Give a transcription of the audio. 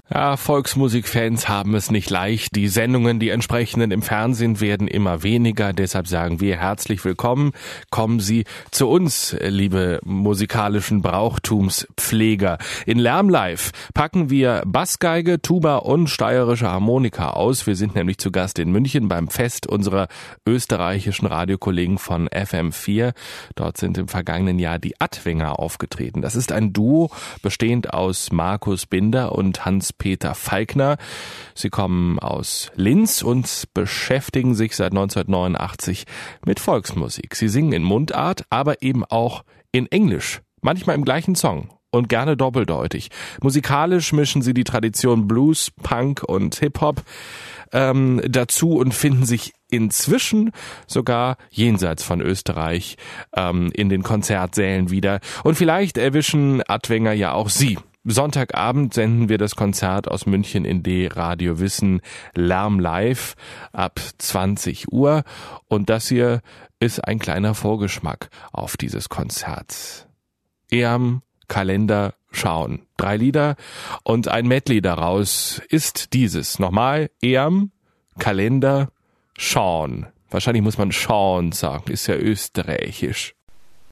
Ja, Volksmusikfans haben es nicht leicht. Die Sendungen, die entsprechenden im Fernsehen, werden immer weniger. Deshalb sagen wir herzlich willkommen. Kommen Sie zu uns, liebe musikalischen Brauchtumspfleger. In Lärm Live packen wir Bassgeige, Tuba und steirische Harmonika aus. Wir sind nämlich zu Gast in München beim Fest unserer österreichischen Radiokollegen von FM4. Dort sind im vergangenen Jahr die Adwenger aufgetreten. Das ist ein Duo, bestehend aus Markus Binder und Hans-Peter Falkner. Sie kommen aus Linz und beschäftigen sich seit 1989 mit Volksmusik. Sie singen in Mundart, aber eben auch in Englisch, manchmal im gleichen Song und gerne doppeldeutig. Musikalisch mischen sie die Tradition Blues, Punk und Hip-Hop dazu und finden sich inzwischen sogar jenseits von Österreich in den Konzertsälen wieder. Und vielleicht erwischen Adwenger ja auch Sie. Sonntagabend senden wir das Konzert aus München in D-Radio Wissen Lärm Live ab 20 Uhr. Und das hier ist ein kleiner Vorgeschmack auf dieses Konzert. Eam, Kalender, schauen. 3 Lieder und ein Medley daraus ist dieses. Nochmal, Eam, Kalender, schauen. Wahrscheinlich muss man schauen sagen, ist ja österreichisch.